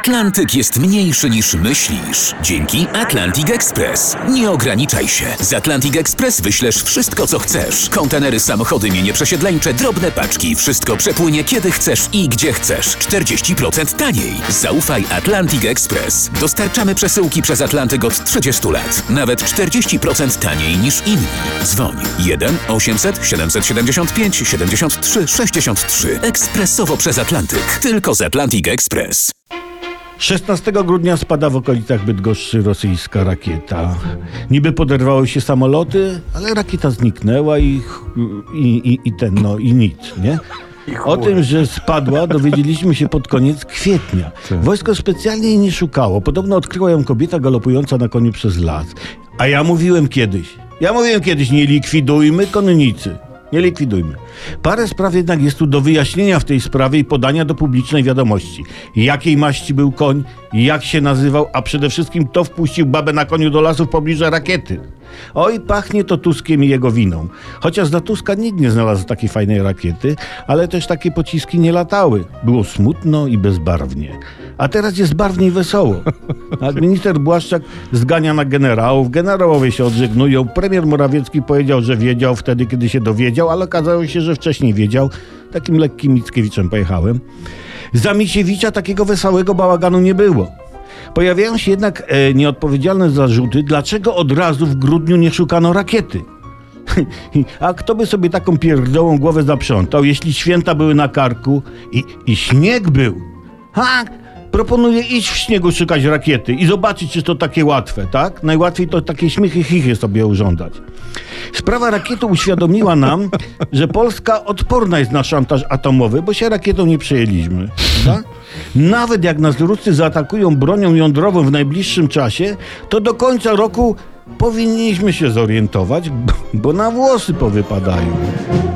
Atlantyk jest mniejszy niż myślisz. Dzięki Atlantic Express. Nie ograniczaj się. Z Atlantic Express wyślesz wszystko, co chcesz. Kontenery, samochody, mienie przesiedleńcze, drobne paczki. Wszystko przepłynie kiedy chcesz i gdzie chcesz. 40% taniej. Zaufaj Atlantic Express. Dostarczamy przesyłki przez Atlantyk od 30 lat. Nawet 40% taniej niż inni. Dzwoń 1 800 775 73 63. Ekspresowo przez Atlantyk. Tylko z Atlantic Express. 16 grudnia spada w okolicach Bydgoszczy rosyjska rakieta. Niby poderwały się samoloty, ale rakieta zniknęła i nic, nie? O tym, że spadła, dowiedzieliśmy się pod koniec kwietnia. Wojsko specjalnie jej nie szukało. Podobno odkryła ją kobieta galopująca na koniu przez las. A ja mówiłem kiedyś, nie likwidujmy konnicy. Nie likwidujmy. Parę spraw jednak jest tu do wyjaśnienia w tej sprawie i podania do publicznej wiadomości. Jakiej maści był koń, jak się nazywał, a przede wszystkim kto wpuścił babę na koniu do lasu w pobliżu rakiety. Oj, pachnie to Tuskiem i jego winą. Chociaż za Tuska nikt nie znalazł takiej fajnej rakiety, ale też takie pociski nie latały. Było smutno i bezbarwnie. A teraz jest barwnie i wesoło. A minister Błaszczak zgania na generałów, generałowie się odżegnują. Premier Morawiecki powiedział, że wiedział wtedy, kiedy się dowiedział, ale okazało się, że wcześniej wiedział. Takim lekkim Mickiewiczem pojechałem. Za Misiewicza takiego wesołego bałaganu nie było. Pojawiają się jednak nieodpowiedzialne zarzuty, dlaczego od razu w grudniu nie szukano rakiety. A kto by sobie taką pierdołą głowę zaprzątał, jeśli święta były na karku i śnieg był? Proponuję iść w śniegu szukać rakiety i zobaczyć, czy to takie łatwe, tak? Najłatwiej to takie śmichy, chichy sobie urządzać. Sprawa rakiety uświadomiła nam, że Polska odporna jest na szantaż atomowy, bo się rakietą nie przejęliśmy. Tak? Nawet jak nas Ruscy zaatakują bronią jądrową w najbliższym czasie, to do końca roku powinniśmy się zorientować, bo na włosy powypadają.